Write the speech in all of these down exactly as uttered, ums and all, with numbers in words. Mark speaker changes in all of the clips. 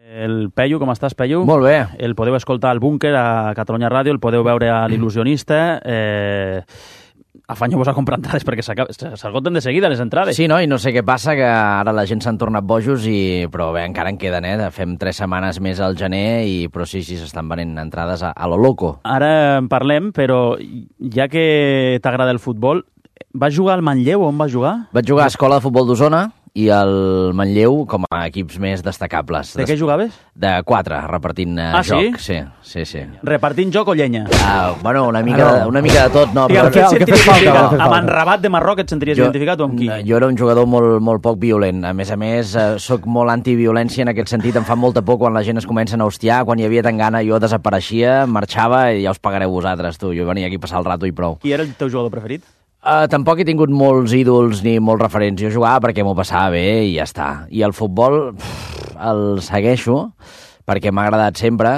Speaker 1: El Peyu, com estàs, Peyu?
Speaker 2: Molt bé.
Speaker 1: El podeu escoltar al Búnquer, a Catalunya Ràdio, el podeu veure a l'Il·lusionista. Eh, Afanyeu-vos a comprar entrades perquè s'esgoten de seguida les entrades.
Speaker 2: Sí, no? I no sé què passa, que ara la gent s'han tornat bojos, i... però bé, encara en queden, eh? Fem tres setmanes més al gener, i... però sí, sí, s'estan venent entrades a, a lo loco.
Speaker 1: Ara en parlem, però ja que t'agrada el futbol, vas jugar al Manlleu? On vas jugar?
Speaker 2: Vaig jugar a Escola de Futbol d'Osona i al Manlleu com a equips més destacables.
Speaker 1: De què jugaves?
Speaker 2: De quatre, repartint uh,
Speaker 1: ah,
Speaker 2: joc.
Speaker 1: Sí?
Speaker 2: Sí, sí, sí.
Speaker 1: Repartint joc o llenya?
Speaker 2: Uh, bueno, una mica, de, una mica de tot, no.
Speaker 1: I
Speaker 2: Però...
Speaker 1: què et sentiries identificat? Amb en Rabat de Marroc et sentiries jo, identificat o amb qui?
Speaker 2: Jo era un jugador molt, molt poc violent. A més a més, uh, soc molt antiviolència en aquest sentit. Em fa molta por quan la gent es comença a hostiar. Quan hi havia tan gana jo desapareixia, marxava i ja us pagareu vosaltres, tu. Jo venia aquí a passar el rato i prou.
Speaker 1: Qui era el teu jugador preferit?
Speaker 2: Uh, tampoc he tingut molts ídols ni molts referents. Jo jugava perquè m'ho passava bé i ja està. I el futbol pff, el segueixo perquè m'ha agradat sempre,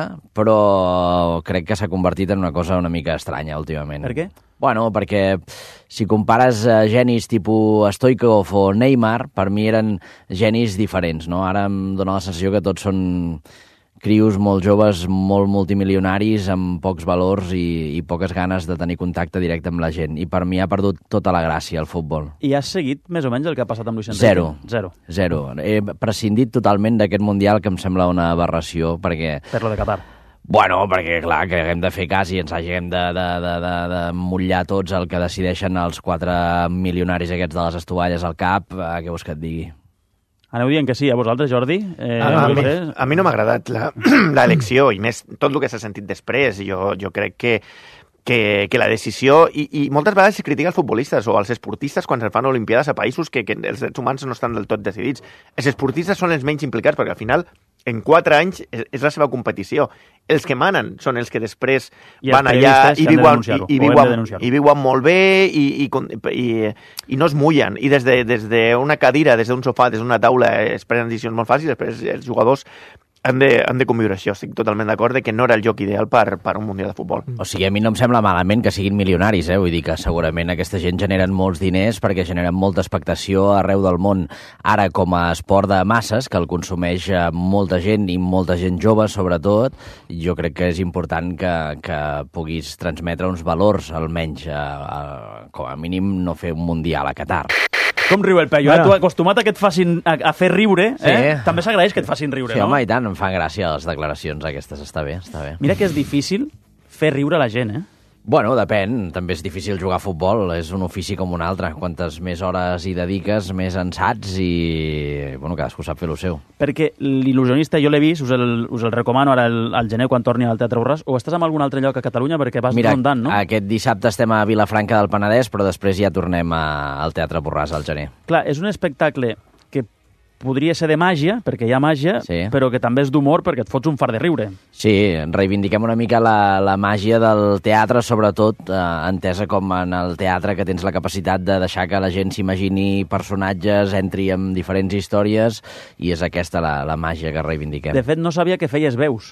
Speaker 2: però crec que s'ha convertit en una cosa una mica estranya últimament.
Speaker 1: Per què?
Speaker 2: Bueno, perquè si compares uh, genis tipus Stoichkov o Neymar, per mi eren genis diferents, no? Ara em dóna la sensació que tots són crios molt joves, molt multimilionaris, amb pocs valors i, i poques ganes de tenir contacte directe amb la gent. I per mi ha perdut tota la gràcia el futbol.
Speaker 1: I has seguit més o menys el que ha passat amb Luis Enrique?
Speaker 2: Zero.
Speaker 1: Zero.
Speaker 2: Zero. He prescindit totalment d'aquest Mundial, que em sembla una aberració, perquè...
Speaker 1: Per lo de Qatar.
Speaker 2: Bueno, perquè, clar, que haguem de fer cas i ens hàgim de, de, de, de, de mullar tots el que decideixen els quatre milionaris aquests de les estovalles al cap, eh, què vols que et digui?
Speaker 1: Aneu dient que sí, a vosaltres, Jordi? Eh,
Speaker 3: a, a, mi, a mi no m'ha agradat l'elecció, i més tot el que s'ha sentit després. Jo, jo crec que, que, que la decisió... I, I moltes vegades se critica els futbolistes o els esportistes quan es fan olimpiades a països que, que els drets humans no estan del tot decidits. Els esportistes són els menys implicats, perquè al final, en quatre anys, és, és la seva competició. Els que manen són els que després
Speaker 1: I
Speaker 3: van allà i viuen, i, i, viuen,
Speaker 1: de
Speaker 3: i viuen molt bé i, i, i, i no es mullen. I des de, des d'una cadira, des d'un sofà, des d'una taula, es prenen decisions molt fàcils, després els jugadors han de, han de conviure això. Estic totalment d'acord de que no era el lloc ideal per, per un Mundial de Futbol.
Speaker 2: O sigui, a mi no em sembla malament que siguin milionaris, eh? Vull dir que segurament aquesta gent generen molts diners perquè generen molta expectació arreu del món. Ara, com a esport de masses, que el consumeix molta gent i molta gent jove, sobretot, jo crec que és important que, que puguis transmetre uns valors, almenys, a, a, com a mínim, no fer un Mundial a Qatar.
Speaker 1: Com riu el Peyu, bueno. eh? Tu acostumat a que et facin a, a fer riure,
Speaker 2: sí.
Speaker 1: eh? També s'agraeix que et facin riure,
Speaker 2: sí,
Speaker 1: no?
Speaker 2: Home, i tant, em fan gràcia les declaracions aquestes, està bé, està bé.
Speaker 1: Mira que és difícil fer riure la gent, eh?
Speaker 2: Bueno, depèn, també és difícil jugar a futbol, és un ofici com un altre. Quantes més hores hi dediques, més en saps i, bueno, cadascú sap fer el seu.
Speaker 1: Perquè l'il·lusionista jo l'he vist, us el, us el recomano ara al, al gener quan torni al Teatre Borràs, o estàs en algun altre lloc a Catalunya perquè vas
Speaker 2: Mira,
Speaker 1: rondant, no?
Speaker 2: Aquest dissabte estem a Vilafranca del Penedès, però després ja tornem a, al Teatre Borràs al gener.
Speaker 1: Clar, és un espectacle que podria ser de màgia, perquè hi ha màgia,
Speaker 2: sí.
Speaker 1: però que també és d'humor perquè et fots un fart de riure.
Speaker 2: Sí, reivindiquem una mica la, la màgia del teatre, sobretot eh, entesa com en el teatre que tens la capacitat de deixar que la gent s'imagini personatges, entri en diferents històries, i és aquesta la, la màgia que reivindiquem.
Speaker 1: De fet, no sabia que feies veus.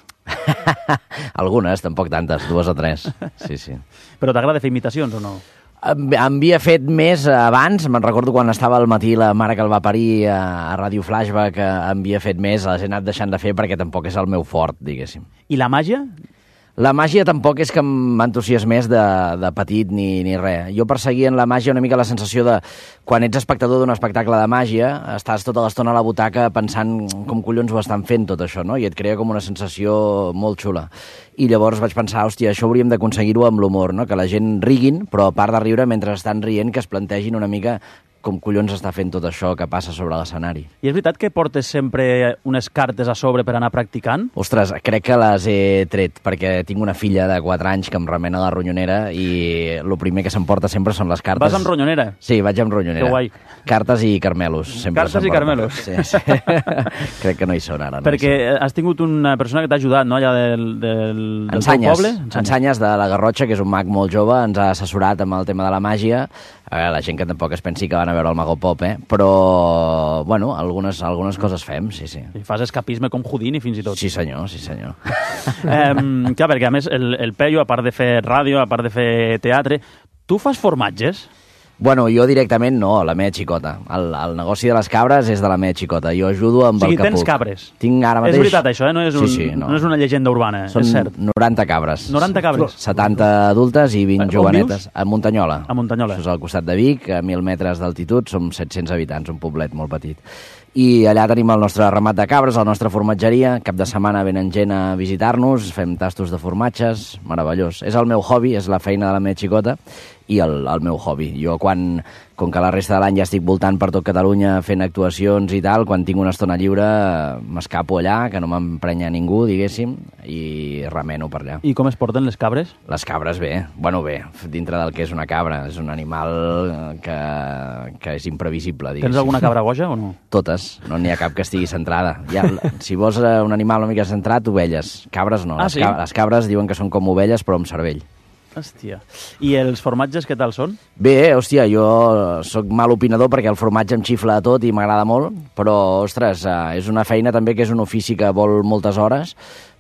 Speaker 2: Algunes, tampoc tantes, dues o tres. Sí, sí.
Speaker 1: Però t'agrada fer imitacions o no?
Speaker 2: Em havia fet més abans, me'n recordo quan estava al matí la mare que el va parir a Ràdio Flashback, em havia fet més, les he anat deixant de fer perquè tampoc és el meu fort, diguéssim.
Speaker 1: I la màgia?
Speaker 2: La màgia tampoc és que m'entusiasmés de, de petit ni, ni res. Jo perseguia en la màgia una mica la sensació de, quan ets espectador d'un espectacle de màgia, estàs tota l'estona a la butaca pensant com collons ho estan fent tot això, no? I et crea com una sensació molt xula. I llavors vaig pensar, hòstia, això hauríem d'aconseguir-ho amb l'humor, no? Que la gent riguin, però a part de riure, mentre estan rient, que es plantegin una mica com collons està fent tot això que passa sobre l'escenari.
Speaker 1: I és veritat que portes sempre unes cartes a sobre per anar practicant?
Speaker 2: Ostres, crec que les he tret, perquè tinc una filla de quatre anys que em remena la ronyonera i el primer que s'emporta sempre són les cartes.
Speaker 1: Vas amb ronyonera?
Speaker 2: Sí, vaig amb ronyonera.
Speaker 1: Que guai.
Speaker 2: Cartes i carmelos.
Speaker 1: Cartes i carmelos.
Speaker 2: Sí, sí. Crec que no hi són ara. No
Speaker 1: perquè has tingut una persona que t'ha ajudat, no?, allà del, del, del
Speaker 2: Ensanyes,
Speaker 1: teu poble?
Speaker 2: Ensanyes. Ensanyes de la Garrotxa, que és un mag molt jove, ens ha assessorat amb el tema de la màgia. A veure, la gent que tampoc es pensi que van a veure el Mago Pop, eh? Però, bueno, algunes, algunes coses fem, sí, sí.
Speaker 1: I fas escapisme com Houdini, fins i tot.
Speaker 2: Sí, senyor, sí, senyor.
Speaker 1: eh, clar, perquè a més el, el Peyu, a part de fer ràdio, a part de fer teatre, tu fas formatges?
Speaker 2: Bueno, jo directament no, la meva xicota. El, el negoci de les cabres és de la meva xicota. Jo ajudo amb
Speaker 1: o sigui,
Speaker 2: el que
Speaker 1: tens
Speaker 2: puc.
Speaker 1: cabres.
Speaker 2: Tinc ara mateix...
Speaker 1: És veritat, això, eh? No és, un,
Speaker 2: sí, sí, no.
Speaker 1: no és una llegenda urbana,
Speaker 2: Són
Speaker 1: és cert.
Speaker 2: noranta cabres.
Speaker 1: noranta cabres?
Speaker 2: setanta adultes i vint
Speaker 1: On
Speaker 2: jovenetes.
Speaker 1: vius?
Speaker 2: A Muntanyola.
Speaker 1: A Muntanyola.
Speaker 2: Això és al costat de Vic, a mil metres d'altitud, som set-cents habitants, un poblet molt petit. I allà tenim el nostre ramat de cabres, la nostra formatgeria. Cap de setmana venen gent a visitar-nos, fem tastos de formatges, meravellós. És el meu hobby, és la feina de la meva xicota i el, el meu hobby. Jo, quan, com que la resta de l'any ja estic voltant per tot Catalunya fent actuacions i tal, quan tinc una estona lliure m'escapo allà, que no m'emprenya ningú, diguéssim, i remeno per allà.
Speaker 1: I com es porten les cabres?
Speaker 2: Les cabres bé, bueno bé, dintre del que és una cabra. És un animal que, que és imprevisible, diguéssim.
Speaker 1: Tens alguna cabra boja o no?
Speaker 2: Totes, no n'hi ha cap que estigui centrada. Ja, si vols un animal una mica centrat, ovelles. Cabres no,
Speaker 1: Ah,
Speaker 2: les,
Speaker 1: sí?
Speaker 2: cabres, les cabres diuen que són com ovelles però amb cervell.
Speaker 1: Hòstia. I els formatges què tal són?
Speaker 2: Bé, hòstia, jo sóc mal opinador perquè el formatge em xifla tot i m'agrada molt, però, ostres, eh, és una feina també que és un ofici que vol moltes hores,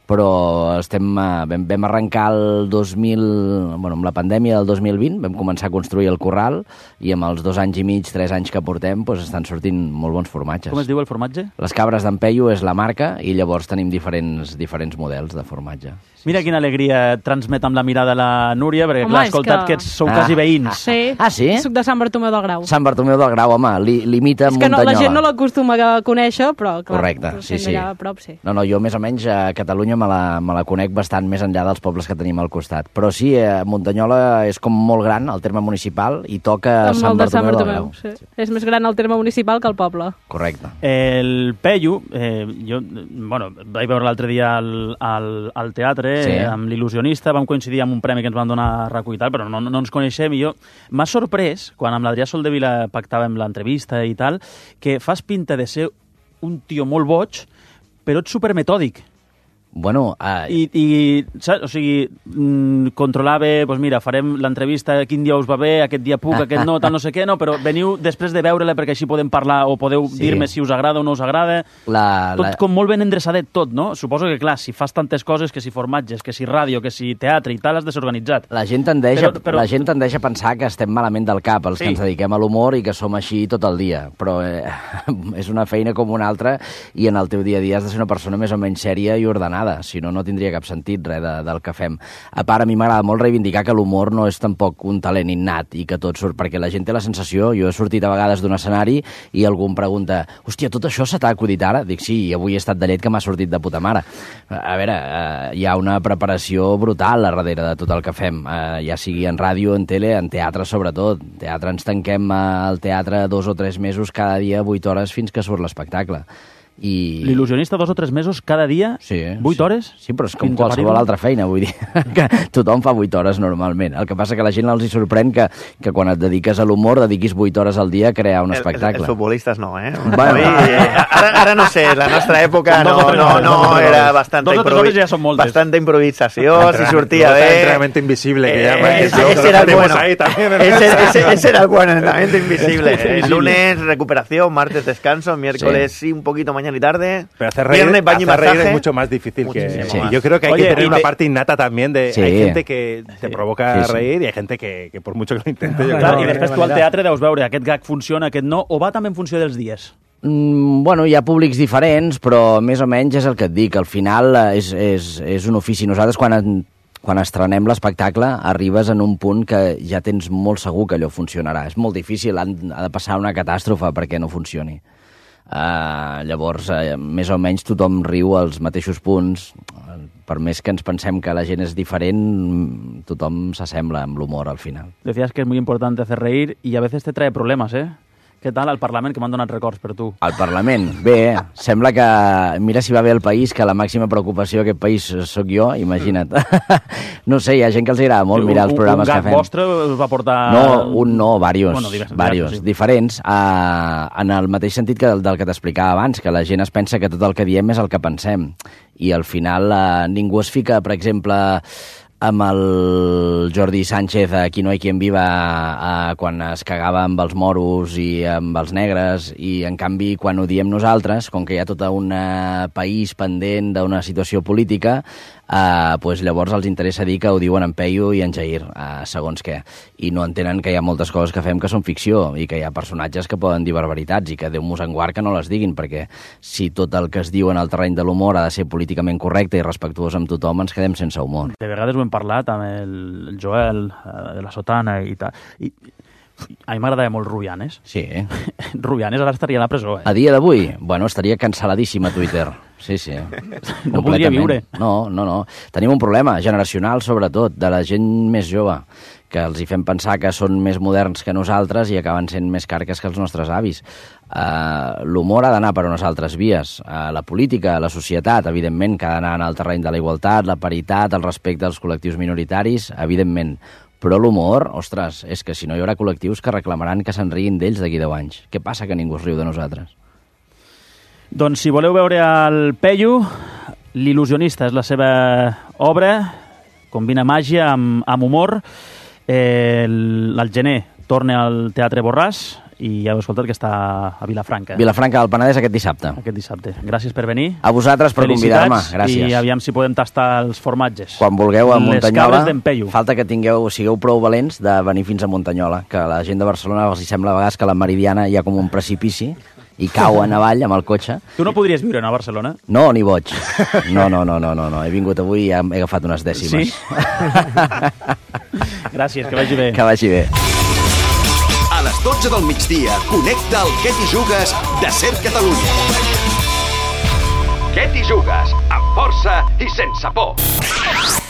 Speaker 2: però estem, eh, vam, vam arrencar el dos mil... Bueno, amb la pandèmia del dos mil vint vam començar a construir el corral i amb els dos anys i mig, tres anys que portem, doncs estan sortint molt bons formatges.
Speaker 1: Com es diu el formatge?
Speaker 2: Les cabres d'en Peyu és la marca i llavors tenim diferents, diferents models de formatge.
Speaker 1: Mira quina alegria transmet amb la mirada la Núria, perquè
Speaker 4: Home,
Speaker 1: clar, he
Speaker 4: és
Speaker 1: escoltat que,
Speaker 4: que-
Speaker 1: ets, sou
Speaker 2: Ah.
Speaker 1: quasi veïns.
Speaker 4: Sí.
Speaker 2: Ah, sí?
Speaker 4: Soc de Sant Bartomeu del Grau.
Speaker 2: Sant Bartomeu del Grau, home, li, limita
Speaker 4: És
Speaker 2: amb
Speaker 4: que no,
Speaker 2: Muntanyola.
Speaker 4: la gent no l'acostuma a conèixer, però clar,
Speaker 2: Correcte, sí,
Speaker 4: sent
Speaker 2: sí.
Speaker 4: allà a prop, sí.
Speaker 2: No, no, jo més o menys a Catalunya me la, me la conec bastant més enllà dels pobles que tenim al costat. Però sí, eh, Muntanyola és com molt gran, el terme municipal, i toca
Speaker 4: Amb
Speaker 2: Sant
Speaker 4: el de Sant
Speaker 2: Bartomeu del
Speaker 4: Bartomeu,
Speaker 2: Grau.
Speaker 4: sí. És més gran el terme municipal que el poble.
Speaker 2: Correcte.
Speaker 1: El Peyu, eh, jo bueno, vaig veure l'altre dia al, al, al teatre
Speaker 2: Sí.
Speaker 1: eh, amb l'il·lusionista, vam coincidir amb un premi que ens van donar a RAC u i tal, però no, no ens coneixem, i jo m'ha sorprès, quan amb l'Adrià Soldevila pactàvem l'entrevista i tal, que fas pinta de ser un tio molt boig, però ets supermetòdic.
Speaker 2: Bueno, eh,
Speaker 1: I, i saps? O sigui, mm, controlar bé, doncs mira, farem l'entrevista, quin dia us va bé, aquest dia puc, aquest no, tal, no sé què, no, però veniu després de veure-la perquè així podem parlar o podeu
Speaker 2: Sí.
Speaker 1: dir-me si us agrada o no us agrada.
Speaker 2: la,
Speaker 1: Tot
Speaker 2: la,
Speaker 1: com molt ben endreçadet tot, no? Suposo que, clar, si fas tantes coses, que si formatges, que si ràdio, que si teatre i tal, has de ser organitzat.
Speaker 2: la, gent tendeix
Speaker 1: Però-
Speaker 2: a,
Speaker 1: però-
Speaker 2: la gent tendeix a pensar que estem malament del cap, els
Speaker 3: Sí.
Speaker 2: que ens dediquem a l'humor i que som així tot el dia. Però eh, és una feina com una altra i en el teu dia a dia has de ser una persona més o menys sèria i ordenada, si no, no tindria cap sentit res de, del que fem. A part, a mi m'agrada molt reivindicar que l'humor no és tampoc un talent innat i que tot surt, perquè la gent té la sensació, jo he sortit a vegades d'un escenari i algú em pregunta, hòstia, tot això se t'ha acudit ara? Dic, sí, i avui he estat de llet que m'ha sortit de puta mare. A veure, eh, hi ha una preparació brutal a darrere de tot el que fem, eh, ja sigui en ràdio, en tele, en teatre sobretot. Teatre ens tanquem al teatre dos o tres mesos cada dia, vuit hores, fins que surt l'espectacle. I...
Speaker 1: L'il·lusionista dos o tres mesos cada dia,
Speaker 2: Sí,
Speaker 1: vuit
Speaker 2: sí.
Speaker 1: hores?
Speaker 2: Sí, però és com
Speaker 1: Fins a
Speaker 2: qualsevol
Speaker 1: parir-ho?
Speaker 2: altra feina, vull dir, que tothom fa vuit hores normalment. El que passa que a la gent els hi sorprèn que, que quan et dediques a l'humor dediquis vuit hores al dia a crear un
Speaker 3: El-
Speaker 2: espectacle.
Speaker 3: Els futbolistes no, eh?
Speaker 2: Bueno.
Speaker 3: Avui, eh, ara, ara no sé, la nostra època
Speaker 1: Dos o
Speaker 3: no,
Speaker 1: tres
Speaker 3: no,
Speaker 1: hores,
Speaker 3: no,
Speaker 1: dos o tres
Speaker 3: era
Speaker 1: hores.
Speaker 3: bastanta,
Speaker 1: Dos o tres hores ja són moltes.
Speaker 3: bastanta improvisació, si sortia
Speaker 5: Luego está
Speaker 3: bé...
Speaker 5: Entrenamiento invisible, que ya
Speaker 3: Eh,
Speaker 5: ese,
Speaker 3: ese era el bueno.
Speaker 5: ahí también. ¿no?
Speaker 3: Ese, ese, ese era el bueno, entrenamiento invisible. El lunes recuperación, martes descanso, miércoles sí, un poquito mañana y tarde.
Speaker 5: Pero hacer reír,
Speaker 3: Viernes baño y
Speaker 5: hacer reír
Speaker 3: masaje.
Speaker 5: es mucho más difícil que...
Speaker 3: Muchísimo
Speaker 5: Sí.
Speaker 3: más.
Speaker 5: Yo creo que hay
Speaker 1: Oye,
Speaker 5: que tener
Speaker 1: y
Speaker 5: una
Speaker 1: te-
Speaker 5: parte innata también de...
Speaker 2: Sí.
Speaker 5: Hay gente que te provoca
Speaker 2: Sí, sí.
Speaker 5: reír y hay gente que, que por mucho que lo intente... yo
Speaker 1: Clar,
Speaker 5: creo
Speaker 1: I
Speaker 5: que-
Speaker 1: després tu al teatre deus veure aquest gag funciona, aquest no, o va també en funció dels dies?
Speaker 2: Mm, bueno, hi ha públics diferents, però més o menys és el que et dic. Al final eh, és, és, és un ofici. Nosaltres, quan, en, quan estrenem l'espectacle, arribes en un punt que ja tens molt segur que allò funcionarà. És molt difícil, han, ha de passar una catàstrofe perquè no funcioni. Uh, llavors, uh, més o menys tothom riu als mateixos punts. Uh, per més que ens pensem que la gent és diferent, mm, tothom s'assembla amb l'humor al final.
Speaker 1: Decías que es muy importante hacer reír y a veces te trae problemas, ¿eh? Què tal al Parlament, que m'han donat records per tu?
Speaker 2: Al Parlament, bé, sembla que... Mira si va bé el país, que la màxima preocupació d'aquest país sóc jo, imagina't. No sé, hi ha gent que els agrada molt mirar els programes
Speaker 1: un, un
Speaker 2: que
Speaker 1: gag
Speaker 2: fem.
Speaker 1: vostre us va portar...
Speaker 2: No, un no, varios,
Speaker 1: Bueno, divers-
Speaker 2: varios,
Speaker 1: diversos, sí.
Speaker 2: diferents, uh, en el mateix sentit que del, del que t'explicava abans, que la gent es pensa que tot el que diem és el que pensem, i al final uh, ningú es fica, per exemple, amb el Jordi Sánchez a Qui no hay quien viva a, quan es cagava amb els moros i amb els negres, i en canvi quan ho diem nosaltres, com que hi ha tot un país pendent d'una situació política, eh, pues llavors els interessa dir que ho diuen en Peyu i en Jair, eh, segons què, i no entenen que hi ha moltes coses que fem que són ficció i que hi ha personatges que poden dir barbaritats i que Déu mos en guard que no les diguin, perquè si tot el que es diu en el terreny de l'humor ha de ser políticament correcte i respectuós amb tothom, ens quedem sense humor.
Speaker 1: De vegades ho hem parlat amb el, el Joel eh, de la Sotana i tal. I, a mi m'agradava molt Rubianes.
Speaker 2: Sí.
Speaker 1: Rubianes ara estaria a la presó, eh?
Speaker 2: A dia d'avui? Bueno, estaria cancel·ladíssim a Twitter. Sí, sí.
Speaker 1: No podria viure.
Speaker 2: No, no, no. Tenim un problema generacional, sobretot, de la gent més jove, que els hi fem pensar que són més moderns que nosaltres i acaben sent més carques que els nostres avis. Uh, l'humor ha d'anar per unes altres vies. Uh, la política, la societat, evidentment, que ha d'anar en el terreny de la igualtat, la paritat, el respecte als col·lectius minoritaris, evidentment. Però l'humor, ostres, és que si no hi haurà col·lectius que reclamaran que se'n riguin d'ells d'aquí deu anys. Què passa que ningú es riu de nosaltres?
Speaker 1: Doncs si voleu veure el Peyu, L'il·lusionista és la seva obra, combina màgia amb, amb humor. Eh, el, el gener torna al Teatre Borràs i ja heu escoltat que està a Vilafranca.
Speaker 2: Vilafranca del Penedès aquest dissabte.
Speaker 1: Aquest dissabte. Gràcies per venir.
Speaker 2: A vosaltres per convidar-me. Gràcies.
Speaker 1: I aviam si podem tastar els formatges.
Speaker 2: Quan vulgueu a Muntanyola.
Speaker 1: Les cabres d'en Peyu.
Speaker 2: Falta que tingueu, sigueu prou valents de venir fins a Muntanyola, que a la gent de Barcelona els hi sembla a vegades que a la Meridiana hi ha com un precipici i cau en avall amb el cotxe.
Speaker 1: Tu no podries viure a Barcelona?
Speaker 2: No, ni boig. No, no, no, no, no, no. He vingut avui i he agafat unes dècimes.
Speaker 1: Sí? Gràcies, que vagi bé.
Speaker 2: Que vagi bé.
Speaker 6: A les dotze del migdia, connecta el Què t'hi jugues de Ser Catalunya. Què t'hi jugues? Amb força i sense por.